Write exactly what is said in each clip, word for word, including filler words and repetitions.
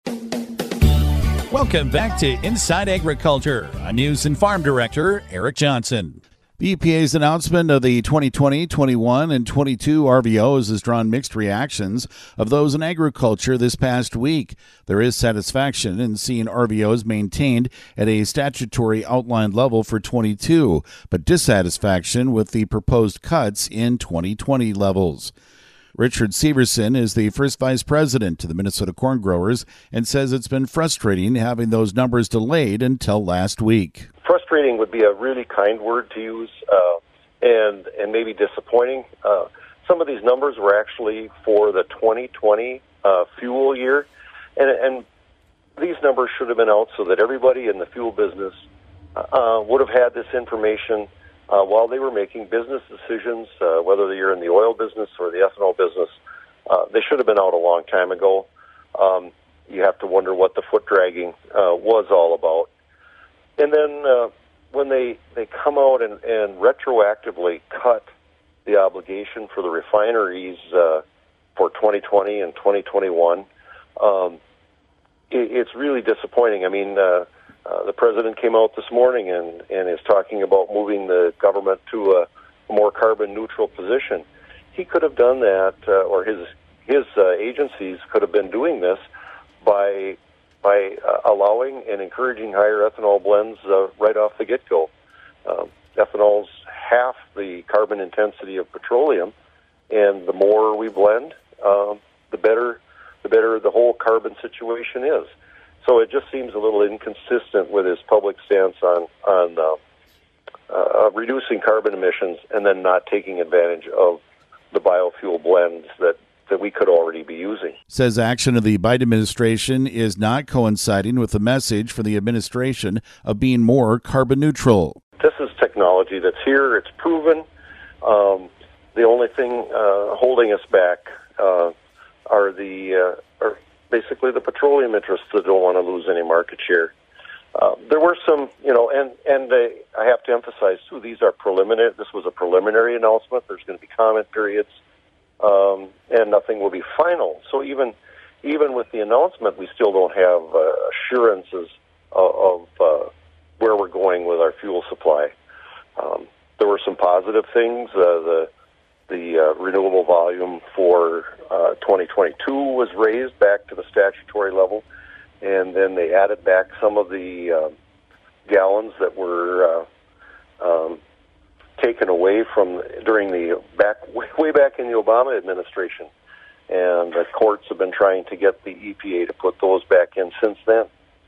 Welcome back to Inside Agriculture. I'm News and Farm Director Eric Johnson. The E P A's announcement of the twenty twenty, twenty-one, and twenty-two R V Os has drawn mixed reactions of those in agriculture this past week. There is satisfaction in seeing R V Os maintained at a statutory outlined level for twenty-two, but dissatisfaction with the proposed cuts in twenty twenty levels. Richard Severson is the first vice president to the Minnesota Corn Growers and says it's been frustrating having those numbers delayed until last week. Frustrating would be a really kind word to use, uh, and and maybe disappointing. Uh, some of these numbers were actually for the twenty twenty uh, fuel year, and, and these numbers should have been out so that everybody in the fuel business uh, would have had this information Uh, while they were making business decisions, uh, whether you're in the oil business or the ethanol business. Uh, they should have been out a long time ago. Um, you have to wonder what the foot dragging uh, was all about. And then uh, when they, they come out and, and retroactively cut the obligation for the refineries uh, for twenty twenty and twenty twenty-one, um, it, it's really disappointing. I mean, uh, Uh, the president came out this morning and, and is talking about moving the government to a, a more carbon-neutral position. He could have done that, uh, or his his uh, agencies could have been doing this by by uh, allowing and encouraging higher ethanol blends uh, right off the get-go. Uh, ethanol's half the carbon intensity of petroleum, and the more we blend, uh, the better the better the whole carbon situation is. So it just seems a little inconsistent with his public stance on on uh, uh, reducing carbon emissions and then not taking advantage of the biofuel blends that, that we could already be using. Says action of the Biden administration is not coinciding with the message for the administration of being more carbon neutral. This is technology that's here. It's proven. Um, the only thing uh, holding us back uh, are the uh, are basically the petroleum interests that don't want to lose any market share. Uh, there were some, you know, and, and uh, I have to emphasize, too, these are preliminary. This was a preliminary announcement. There's going to be comment periods, um, and nothing will be final. So even even with the announcement, we still don't have uh, assurances of, of uh, where we're going with our fuel supply. Um, there were some positive things. Uh, the The uh, renewable volume for uh, twenty twenty-two was raised back to the statutory level, and then they added back some of the uh, gallons that were uh, um, taken away from during the back way back in the Obama administration, and the courts have been trying to get the E P A to put those back in since then,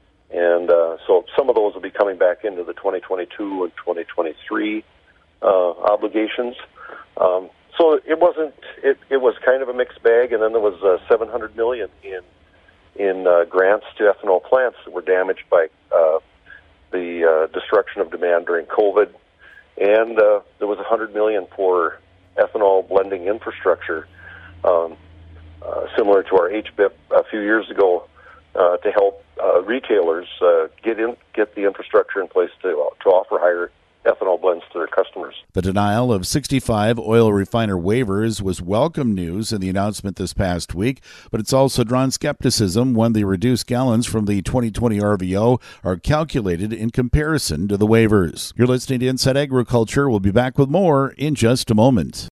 and uh, so some of those will be coming back into the twenty twenty-two and twenty twenty-three uh, obligations. Um, So it wasn't. It, it was kind of a mixed bag, and then there was uh, seven hundred million in in uh, grants to ethanol plants that were damaged by uh, the uh, destruction of demand during COVID, and uh, there was one hundred million for ethanol blending infrastructure, um, uh, similar to our H B I P a few years ago, uh, to help uh, retailers uh, get in get the infrastructure in place to uh, to offer higher ethanol blends to their customers. The denial of sixty-five oil refiner waivers was welcome news in the announcement this past week, but it's also drawn skepticism when the reduced gallons from the twenty twenty R V O are calculated in comparison to the waivers. You're listening to Inside Agriculture. We'll be back with more in just a moment.